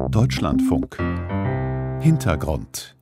Deutschlandfunk. Hintergrund.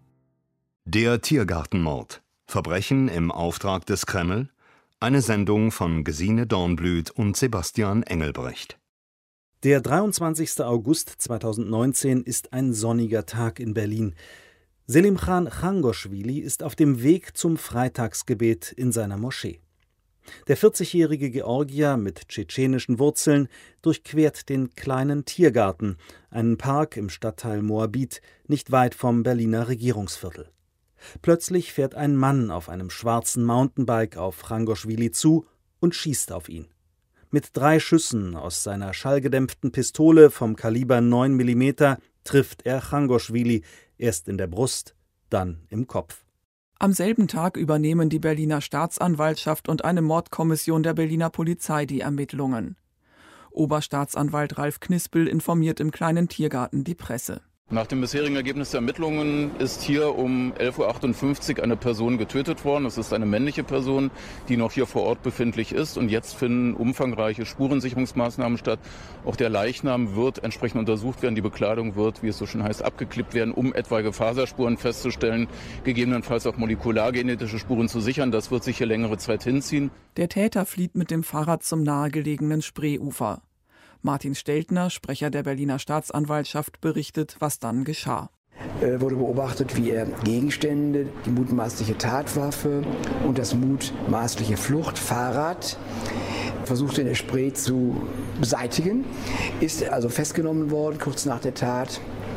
Der Tiergartenmord. Verbrechen im Auftrag des Kreml. Eine Sendung von Gesine Dornblüt und Sebastian Engelbrecht. Der 23. August 2019 ist ein sonniger Tag in Berlin. Selimkhan Changoschwili ist auf dem Weg zum Freitagsgebet in seiner Moschee. Der 40-jährige Georgier mit tschetschenischen Wurzeln durchquert den kleinen Tiergarten, einen Park im Stadtteil Moabit, nicht weit vom Berliner Regierungsviertel. Plötzlich fährt ein Mann auf einem schwarzen Mountainbike auf Changoschwili zu und schießt auf ihn. Mit 3 Schüssen aus seiner schallgedämpften Pistole vom Kaliber 9 mm trifft er Changoschwili, erst in der Brust, dann im Kopf. Am selben Tag übernehmen die Berliner Staatsanwaltschaft und eine Mordkommission der Berliner Polizei die Ermittlungen. Oberstaatsanwalt Ralf Knispel informiert im kleinen Tiergarten die Presse. Nach dem bisherigen Ergebnis der Ermittlungen ist hier um 11.58 Uhr eine Person getötet worden. Es ist eine männliche Person, die noch hier vor Ort befindlich ist. Und jetzt finden umfangreiche Spurensicherungsmaßnahmen statt. Auch der Leichnam wird entsprechend untersucht werden. Die Bekleidung wird, wie es so schön heißt, abgeklippt werden, um etwaige Faserspuren festzustellen, gegebenenfalls auch molekulargenetische Spuren zu sichern. Das wird sich hier längere Zeit hinziehen. Der Täter flieht mit dem Fahrrad zum nahegelegenen Spreeufer. Martin Steltner, Sprecher der Berliner Staatsanwaltschaft, berichtet, was dann geschah. Wurde beobachtet, wie er Gegenstände, die mutmaßliche Tatwaffe und das mutmaßliche Fluchtfahrrad versuchte in der Spree zu beseitigen, ist also festgenommen worden kurz nach der Tat.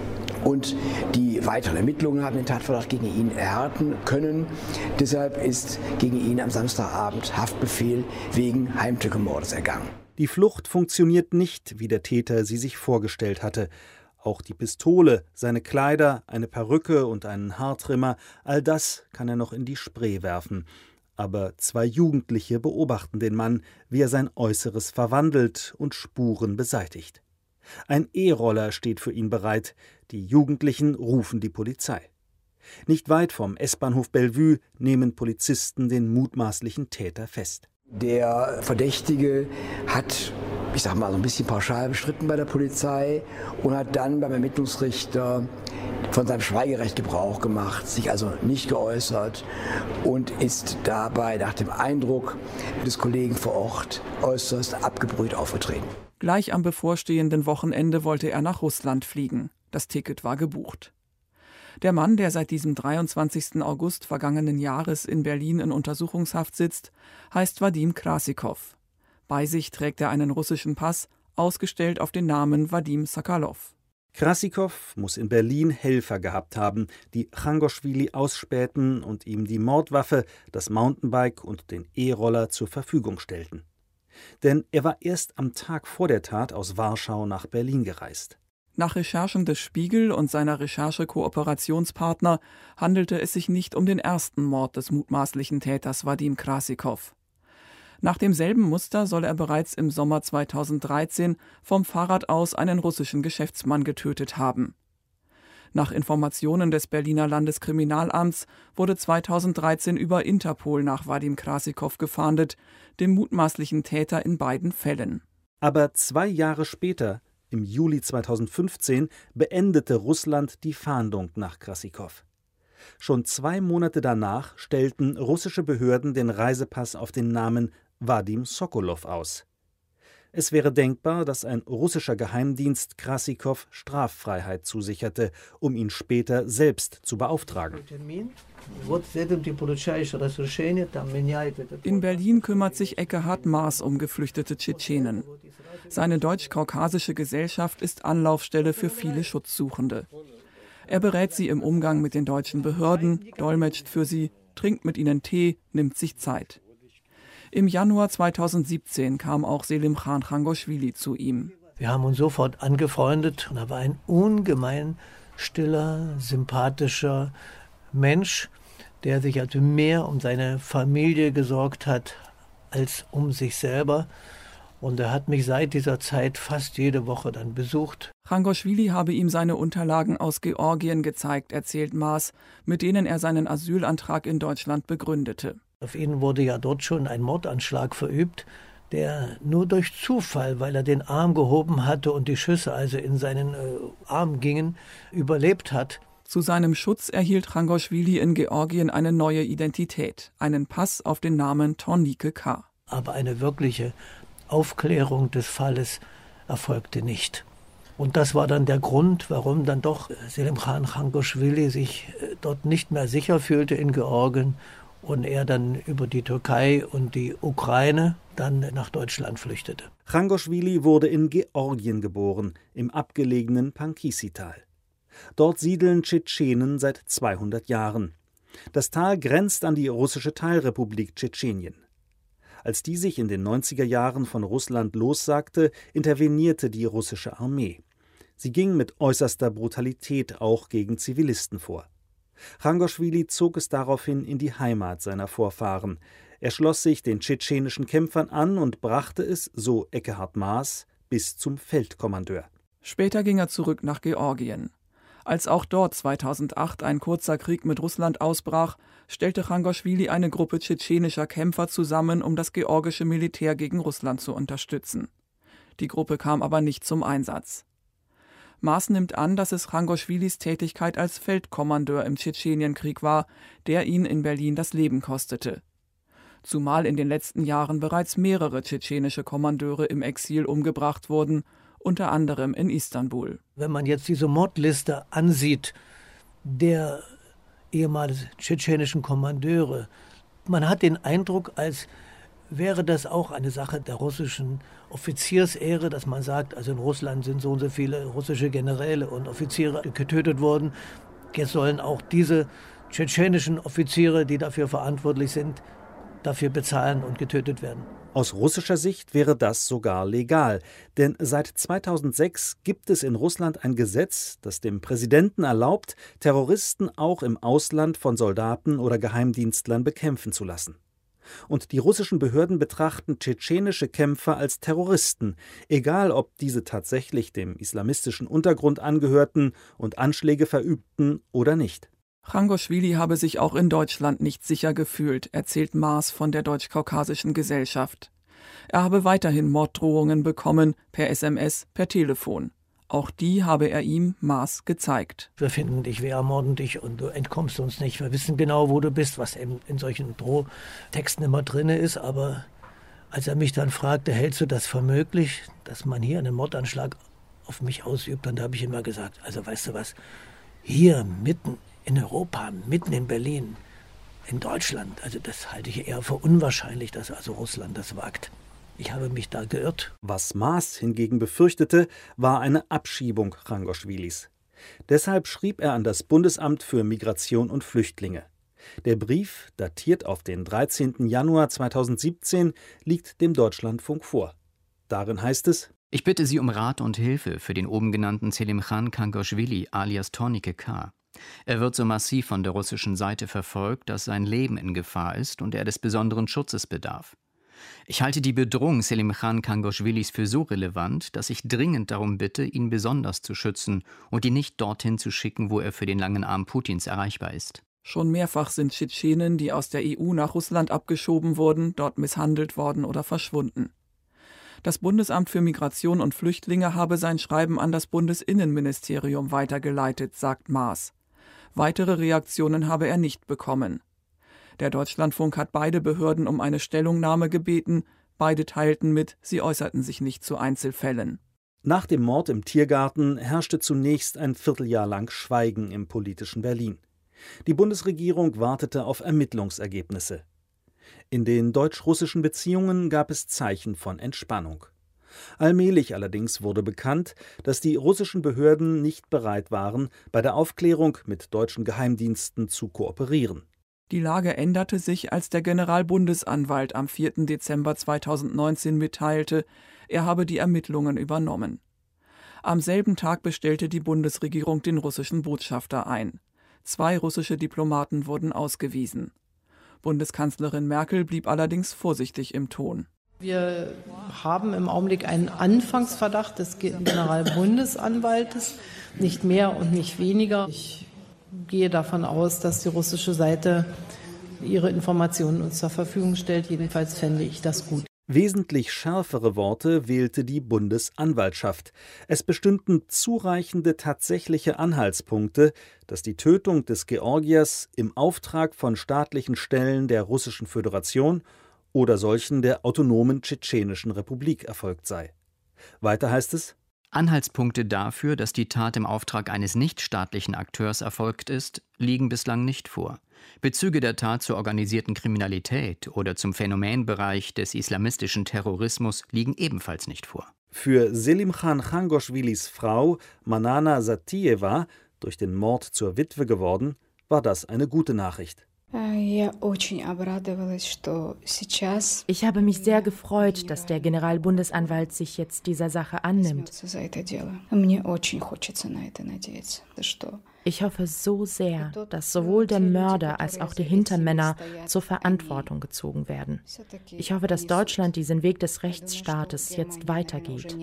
Und die weiteren Ermittlungen haben den Tatverdacht gegen ihn erhärten können. Deshalb ist gegen ihn am Samstagabend Haftbefehl wegen Heimtückemordes ergangen. Die Flucht funktioniert nicht, wie der Täter sie sich vorgestellt hatte. Auch die Pistole, seine Kleider, eine Perücke und einen Haartrimmer, all das kann er noch in die Spree werfen. Aber 2 Jugendliche beobachten den Mann, wie er sein Äußeres verwandelt und Spuren beseitigt. Ein E-Roller steht für ihn bereit. Die Jugendlichen rufen die Polizei. Nicht weit vom S-Bahnhof Bellevue nehmen Polizisten den mutmaßlichen Täter fest. Der Verdächtige hat, ich sag mal, so ein bisschen pauschal bestritten bei der Polizei und hat dann beim Ermittlungsrichter von seinem Schweigerecht Gebrauch gemacht, sich also nicht geäußert und ist dabei nach dem Eindruck des Kollegen vor Ort äußerst abgebrüht aufgetreten. Gleich am bevorstehenden Wochenende wollte er nach Russland fliegen. Das Ticket war gebucht. Der Mann, der seit diesem 23. August vergangenen Jahres in Berlin in Untersuchungshaft sitzt, heißt Wadim Krasikow. Bei sich trägt er einen russischen Pass, ausgestellt auf den Namen Wadim Sakalow. Krasikow muss in Berlin Helfer gehabt haben, die Changoschwili ausspähten und ihm die Mordwaffe, das Mountainbike und den E-Roller zur Verfügung stellten. Denn er war erst am Tag vor der Tat aus Warschau nach Berlin gereist. Nach Recherchen des Spiegel und seiner Recherche-Kooperationspartner handelte es sich nicht um den ersten Mord des mutmaßlichen Täters Wadim Krasikow. Nach demselben Muster soll er bereits im Sommer 2013 vom Fahrrad aus einen russischen Geschäftsmann getötet haben. Nach Informationen des Berliner Landeskriminalamts wurde 2013 über Interpol nach Wadim Krasikow gefahndet, dem mutmaßlichen Täter in beiden Fällen. Aber 2 Jahre später, im Juli 2015, beendete Russland die Fahndung nach Krasikow. Schon 2 Monate danach stellten russische Behörden den Reisepass auf den Namen Wadim Sokolow aus. Es wäre denkbar, dass ein russischer Geheimdienst Krasikow Straffreiheit zusicherte, um ihn später selbst zu beauftragen. In Berlin kümmert sich Ekkehard Maas um geflüchtete Tschetschenen. Seine deutsch-kaukasische Gesellschaft ist Anlaufstelle für viele Schutzsuchende. Er berät sie im Umgang mit den deutschen Behörden, dolmetscht für sie, trinkt mit ihnen Tee, nimmt sich Zeit. Im Januar 2017 kam auch Selimkhan Changoschwili zu ihm. Wir haben uns sofort angefreundet und er war ein ungemein stiller, sympathischer Mensch, der sich also mehr um seine Familie gesorgt hat als um sich selber. Und er hat mich seit dieser Zeit fast jede Woche dann besucht. Changoschwili habe ihm seine Unterlagen aus Georgien gezeigt, erzählt Maas, mit denen er seinen Asylantrag in Deutschland begründete. Auf ihn wurde ja dort schon ein Mordanschlag verübt, der nur durch Zufall, weil er den Arm gehoben hatte und die Schüsse also in seinen Arm gingen, überlebt hat. Zu seinem Schutz erhielt Changoschwili in Georgien eine neue Identität, einen Pass auf den Namen Tornike K. Aber eine wirkliche Aufklärung des Falles erfolgte nicht. Und das war dann der Grund, warum dann doch Selimkhan Changoschwili sich dort nicht mehr sicher fühlte in Georgien und er dann über die Türkei und die Ukraine dann nach Deutschland flüchtete. Changoschwili wurde in Georgien geboren, im abgelegenen Pankisi-Tal. Dort siedeln Tschetschenen seit 200 Jahren. Das Tal grenzt an die russische Teilrepublik Tschetschenien. Als die sich in den 90er Jahren von Russland lossagte, intervenierte die russische Armee. Sie ging mit äußerster Brutalität auch gegen Zivilisten vor. Changoschwili zog es daraufhin in die Heimat seiner Vorfahren. Er schloss sich den tschetschenischen Kämpfern an und brachte es, so Ekkehard Maas, bis zum Feldkommandeur. Später ging er zurück nach Georgien. Als auch dort 2008 ein kurzer Krieg mit Russland ausbrach, stellte Changoschwili eine Gruppe tschetschenischer Kämpfer zusammen, um das georgische Militär gegen Russland zu unterstützen. Die Gruppe kam aber nicht zum Einsatz. Maas nimmt an, dass es Changoschwilis Tätigkeit als Feldkommandeur im Tschetschenienkrieg war, der ihn in Berlin das Leben kostete. Zumal in den letzten Jahren bereits mehrere tschetschenische Kommandeure im Exil umgebracht wurden, unter anderem in Istanbul. Wenn man jetzt diese Mordliste ansieht, der ehemaligen tschetschenischen Kommandeure, man hat den Eindruck, als wäre das auch eine Sache der russischen Offiziersehre, dass man sagt, also in Russland sind so und so viele russische Generäle und Offiziere getötet worden. Jetzt sollen auch diese tschetschenischen Offiziere, die dafür verantwortlich sind, dafür bezahlen und getötet werden. Aus russischer Sicht wäre das sogar legal, denn seit 2006 gibt es in Russland ein Gesetz, das dem Präsidenten erlaubt, Terroristen auch im Ausland von Soldaten oder Geheimdienstlern bekämpfen zu lassen. Und die russischen Behörden betrachten tschetschenische Kämpfer als Terroristen, egal ob diese tatsächlich dem islamistischen Untergrund angehörten und Anschläge verübten oder nicht. Changoschwili habe sich auch in Deutschland nicht sicher gefühlt, erzählt Maas von der Deutsch-Kaukasischen Gesellschaft. Er habe weiterhin Morddrohungen bekommen, per SMS, per Telefon. Auch die habe er ihm, Maas, gezeigt. Wir finden dich, wir ermorden dich und du entkommst uns nicht. Wir wissen genau, wo du bist, was in solchen Drohtexten immer drin ist. Aber als er mich dann fragte, hältst du das für möglich, dass man hier einen Mordanschlag auf mich ausübt, dann habe ich immer gesagt, also weißt du was, hier mitten in Europa, mitten in Berlin, in Deutschland, also das halte ich eher für unwahrscheinlich, dass also Russland das wagt. Ich habe mich da geirrt. Was Maas hingegen befürchtete, war eine Abschiebung Changoschwilis. Deshalb schrieb er an das Bundesamt für Migration und Flüchtlinge. Der Brief, datiert auf den 13. Januar 2017, liegt dem Deutschlandfunk vor. Darin heißt es: Ich bitte Sie um Rat und Hilfe für den oben genannten Selimkhan Changoschwili alias Tornike K. Er wird so massiv von der russischen Seite verfolgt, dass sein Leben in Gefahr ist und er des besonderen Schutzes bedarf. Ich halte die Bedrohung Selimkhan Changoschwilis für so relevant, dass ich dringend darum bitte, ihn besonders zu schützen und ihn nicht dorthin zu schicken, wo er für den langen Arm Putins erreichbar ist. Schon mehrfach sind Tschetschenen, die aus der EU nach Russland abgeschoben wurden, dort misshandelt worden oder verschwunden. Das Bundesamt für Migration und Flüchtlinge habe sein Schreiben an das Bundesinnenministerium weitergeleitet, sagt Maas. Weitere Reaktionen habe er nicht bekommen. Der Deutschlandfunk hat beide Behörden um eine Stellungnahme gebeten. Beide teilten mit, sie äußerten sich nicht zu Einzelfällen. Nach dem Mord im Tiergarten herrschte zunächst ein Vierteljahr lang Schweigen im politischen Berlin. Die Bundesregierung wartete auf Ermittlungsergebnisse. In den deutsch-russischen Beziehungen gab es Zeichen von Entspannung. Allmählich allerdings wurde bekannt, dass die russischen Behörden nicht bereit waren, bei der Aufklärung mit deutschen Geheimdiensten zu kooperieren. Die Lage änderte sich, als der Generalbundesanwalt am 4. Dezember 2019 mitteilte, er habe die Ermittlungen übernommen. Am selben Tag bestellte die Bundesregierung den russischen Botschafter ein. 2 russische Diplomaten wurden ausgewiesen. Bundeskanzlerin Merkel blieb allerdings vorsichtig im Ton. Wir haben im Augenblick einen Anfangsverdacht des Generalbundesanwaltes, nicht mehr und nicht weniger. Ich gehe davon aus, dass die russische Seite ihre Informationen uns zur Verfügung stellt. Jedenfalls fände ich das gut. Wesentlich schärfere Worte wählte die Bundesanwaltschaft. Es bestünden zureichende tatsächliche Anhaltspunkte, dass die Tötung des Georgiers im Auftrag von staatlichen Stellen der Russischen Föderation oder solchen der autonomen Tschetschenischen Republik erfolgt sei. Weiter heißt es: Anhaltspunkte dafür, dass die Tat im Auftrag eines nichtstaatlichen Akteurs erfolgt ist, liegen bislang nicht vor. Bezüge der Tat zur organisierten Kriminalität oder zum Phänomenbereich des islamistischen Terrorismus liegen ebenfalls nicht vor. Für Selimkhan Changoschwilis Frau Manana Zatieva, durch den Mord zur Witwe geworden, war das eine gute Nachricht. Ich habe mich sehr gefreut, dass der Generalbundesanwalt sich jetzt dieser Sache annimmt. Ich hoffe so sehr, dass sowohl der Mörder als auch die Hintermänner zur Verantwortung gezogen werden. Ich hoffe, dass Deutschland diesen Weg des Rechtsstaates jetzt weitergeht.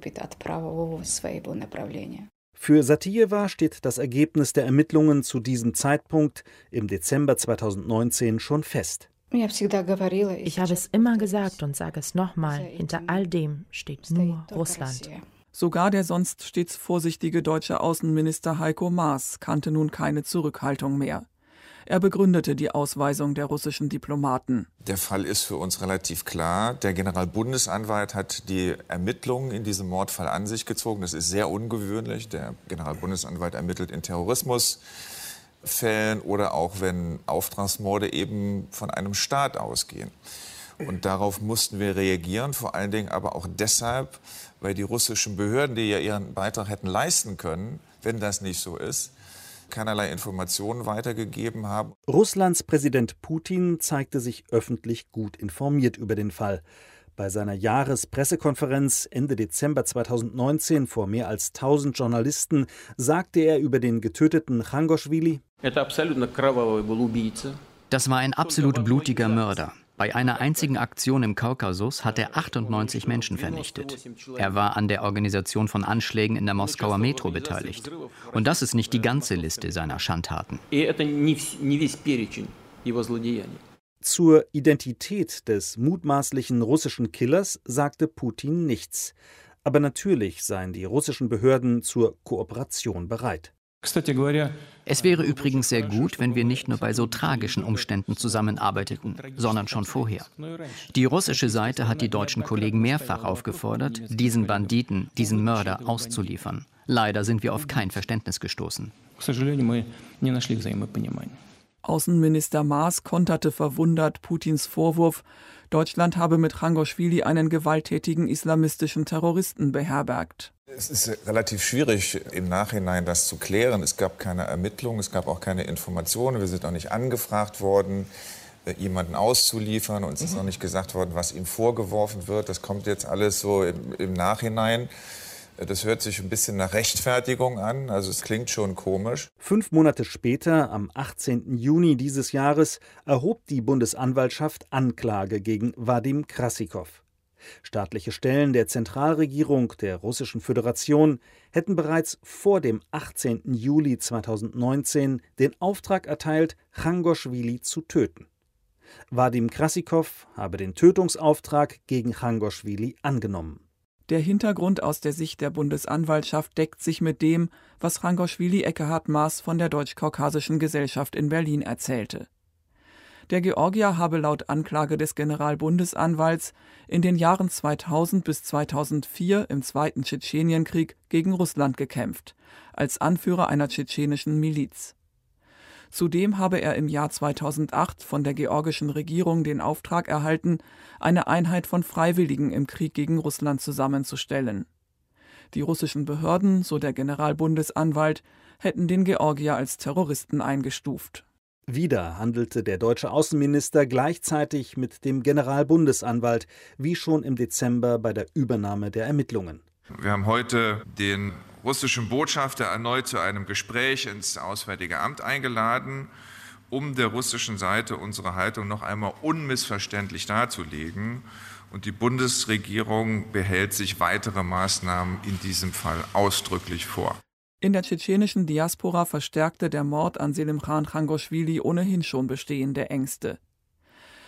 Für Zatieva steht das Ergebnis der Ermittlungen zu diesem Zeitpunkt im Dezember 2019 schon fest. Ich habe es immer gesagt und sage es nochmal, hinter all dem steht nur Russland. Sogar der sonst stets vorsichtige deutsche Außenminister Heiko Maas kannte nun keine Zurückhaltung mehr. Er begründete die Ausweisung der russischen Diplomaten. Der Fall ist für uns relativ klar. Der Generalbundesanwalt hat die Ermittlungen in diesem Mordfall an sich gezogen. Das ist sehr ungewöhnlich. Der Generalbundesanwalt ermittelt in Terrorismusfällen oder auch wenn Auftragsmorde eben von einem Staat ausgehen. Und darauf mussten wir reagieren, vor allen Dingen aber auch deshalb, weil die russischen Behörden, die ja ihren Beitrag hätten leisten können, wenn das nicht so ist, keinerlei Informationen weitergegeben haben. Russlands Präsident Putin zeigte sich öffentlich gut informiert über den Fall. Bei seiner Jahrespressekonferenz Ende Dezember 2019 vor mehr als 1000 Journalisten sagte er über den getöteten Changoschwili: Das war ein absolut blutiger Mörder. Bei einer einzigen Aktion im Kaukasus hat er 98 Menschen vernichtet. Er war an der Organisation von Anschlägen in der Moskauer Metro beteiligt. Und das ist nicht die ganze Liste seiner Schandtaten. Zur Identität des mutmaßlichen russischen Killers sagte Putin nichts. Aber natürlich seien die russischen Behörden zur Kooperation bereit. Es wäre übrigens sehr gut, wenn wir nicht nur bei so tragischen Umständen zusammenarbeiteten, sondern schon vorher. Die russische Seite hat die deutschen Kollegen mehrfach aufgefordert, diesen Banditen, diesen Mörder auszuliefern. Leider sind wir auf kein Verständnis gestoßen. Außenminister Maas konterte verwundert Putins Vorwurf, Deutschland habe mit Changoschwili einen gewalttätigen islamistischen Terroristen beherbergt. Es ist relativ schwierig, im Nachhinein das zu klären. Es gab keine Ermittlungen, es gab auch keine Informationen. Wir sind auch nicht angefragt worden, jemanden auszuliefern. Uns ist noch nicht gesagt worden, was ihm vorgeworfen wird. Das kommt jetzt alles so im Nachhinein. Das hört sich ein bisschen nach Rechtfertigung an, also es klingt schon komisch. 5 Monate später, am 18. Juni dieses Jahres, erhob die Bundesanwaltschaft Anklage gegen Wadim Krasikov. Staatliche Stellen der Zentralregierung der Russischen Föderation hätten bereits vor dem 18. Juli 2019 den Auftrag erteilt, Changoschwili zu töten. Wadim Krasikov habe den Tötungsauftrag gegen Changoschwili angenommen. Der Hintergrund aus der Sicht der Bundesanwaltschaft deckt sich mit dem, was Changoschwili Ekkehard Maas von der Deutsch-Kaukasischen Gesellschaft in Berlin erzählte. Der Georgier habe laut Anklage des Generalbundesanwalts in den Jahren 2000 bis 2004 im Zweiten Tschetschenienkrieg gegen Russland gekämpft, als Anführer einer tschetschenischen Miliz. Zudem habe er im Jahr 2008 von der georgischen Regierung den Auftrag erhalten, eine Einheit von Freiwilligen im Krieg gegen Russland zusammenzustellen. Die russischen Behörden, so der Generalbundesanwalt, hätten den Georgier als Terroristen eingestuft. Wieder handelte der deutsche Außenminister gleichzeitig mit dem Generalbundesanwalt, wie schon im Dezember bei der Übernahme der Ermittlungen. Wir haben heute den russischen Botschafter erneut zu einem Gespräch ins Auswärtige Amt eingeladen, um der russischen Seite unsere Haltung noch einmal unmissverständlich darzulegen. Und die Bundesregierung behält sich weitere Maßnahmen in diesem Fall ausdrücklich vor. In der tschetschenischen Diaspora verstärkte der Mord an Selimkhan Changoschwili ohnehin schon bestehende Ängste.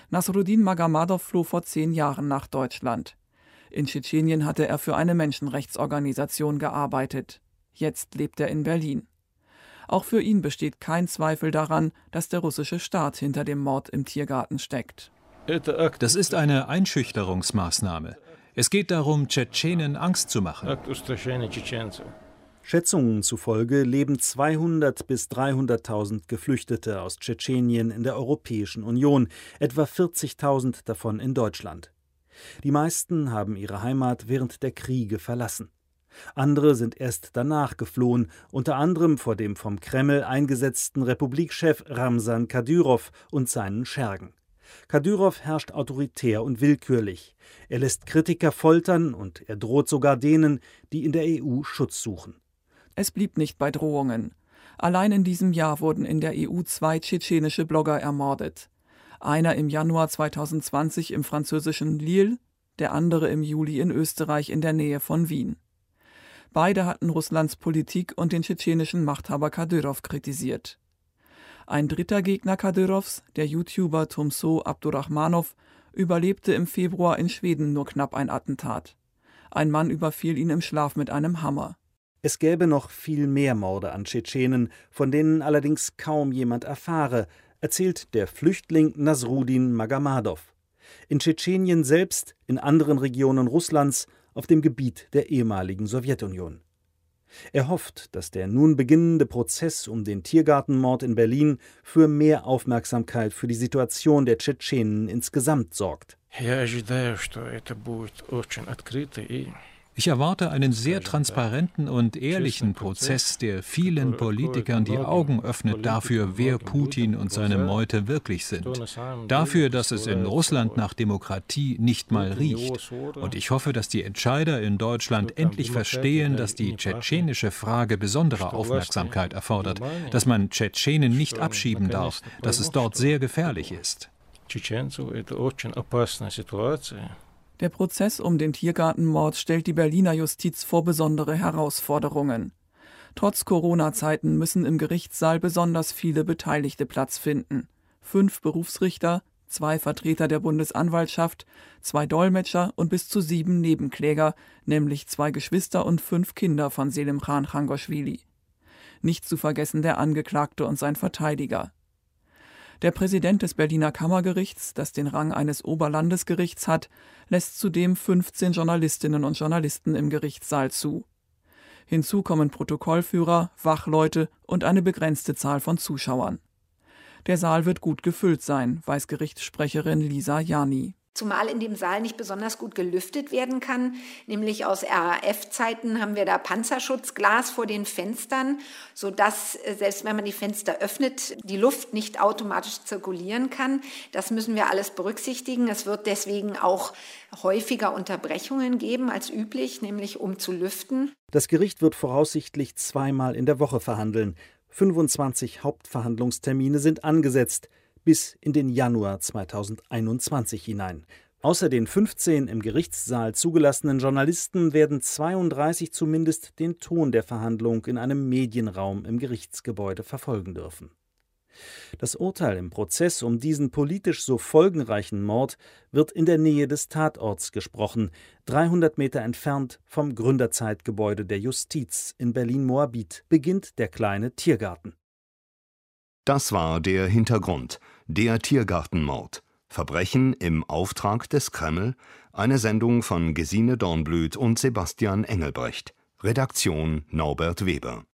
Nasruddin Magamadov floh vor 10 Jahren nach Deutschland. In Tschetschenien hatte er für eine Menschenrechtsorganisation gearbeitet. Jetzt lebt er in Berlin. Auch für ihn besteht kein Zweifel daran, dass der russische Staat hinter dem Mord im Tiergarten steckt. Das ist eine Einschüchterungsmaßnahme. Es geht darum, Tschetschenen Angst zu machen. Schätzungen zufolge leben 200.000 bis 300.000 Geflüchtete aus Tschetschenien in der Europäischen Union, etwa 40.000 davon in Deutschland. Die meisten haben ihre Heimat während der Kriege verlassen. Andere sind erst danach geflohen, unter anderem vor dem vom Kreml eingesetzten Republikchef Ramsan Kadyrov und seinen Schergen. Kadyrov herrscht autoritär und willkürlich. Er lässt Kritiker foltern und er droht sogar denen, die in der EU Schutz suchen. Es blieb nicht bei Drohungen. Allein in diesem Jahr wurden in der EU 2 tschetschenische Blogger ermordet. Einer im Januar 2020 im französischen Lille, der andere im Juli in Österreich in der Nähe von Wien. Beide hatten Russlands Politik und den tschetschenischen Machthaber Kadyrov kritisiert. Ein dritter Gegner Kadyrovs, der YouTuber Tumso Abdurrahmanov, überlebte im Februar in Schweden nur knapp ein Attentat. Ein Mann überfiel ihn im Schlaf mit einem Hammer. Es gäbe noch viel mehr Morde an Tschetschenen, von denen allerdings kaum jemand erfahre, erzählt der Flüchtling Nasruddin Magamadov. In Tschetschenien selbst, in anderen Regionen Russlands, auf dem Gebiet der ehemaligen Sowjetunion. Er hofft, dass der nun beginnende Prozess um den Tiergartenmord in Berlin für mehr Aufmerksamkeit für die Situation der Tschetschenen insgesamt sorgt. Ich erwarte einen sehr transparenten und ehrlichen Prozess, der vielen Politikern die Augen öffnet dafür, wer Putin und seine Meute wirklich sind. Dafür, dass es in Russland nach Demokratie nicht mal riecht. Und ich hoffe, dass die Entscheider in Deutschland endlich verstehen, dass die tschetschenische Frage besondere Aufmerksamkeit erfordert, dass man Tschetschenen nicht abschieben darf, dass es dort sehr gefährlich ist. Der Prozess um den Tiergartenmord stellt die Berliner Justiz vor besondere Herausforderungen. Trotz Corona-Zeiten müssen im Gerichtssaal besonders viele Beteiligte Platz finden. 5 Berufsrichter, 2 Vertreter der Bundesanwaltschaft, 2 Dolmetscher und bis zu 7 Nebenkläger, nämlich 2 Geschwister und 5 Kinder von Selimkhan Khangoshvili. Nicht zu vergessen der Angeklagte und sein Verteidiger. Der Präsident des Berliner Kammergerichts, das den Rang eines Oberlandesgerichts hat, lässt zudem 15 Journalistinnen und Journalisten im Gerichtssaal zu. Hinzu kommen Protokollführer, Wachleute und eine begrenzte Zahl von Zuschauern. Der Saal wird gut gefüllt sein, weiß Gerichtssprecherin Lisa Jani. Zumal in dem Saal nicht besonders gut gelüftet werden kann. Nämlich aus RAF-Zeiten haben wir da Panzerschutzglas vor den Fenstern, sodass, selbst wenn man die Fenster öffnet, die Luft nicht automatisch zirkulieren kann. Das müssen wir alles berücksichtigen. Es wird deswegen auch häufiger Unterbrechungen geben als üblich, nämlich um zu lüften. Das Gericht wird voraussichtlich 2-mal in der Woche verhandeln. 25 Hauptverhandlungstermine sind angesetzt, bis in den Januar 2021 hinein. Außer den 15 im Gerichtssaal zugelassenen Journalisten werden 32 zumindest den Ton der Verhandlung in einem Medienraum im Gerichtsgebäude verfolgen dürfen. Das Urteil im Prozess um diesen politisch so folgenreichen Mord wird in der Nähe des Tatorts gesprochen, 300 Meter entfernt vom Gründerzeitgebäude der Justiz in Berlin-Moabit beginnt der kleine Tiergarten. Das war der Hintergrund, der Tiergartenmord. Verbrechen im Auftrag des Kreml, eine Sendung von Gesine Dornblüt und Sebastian Engelbrecht. Redaktion Norbert Weber.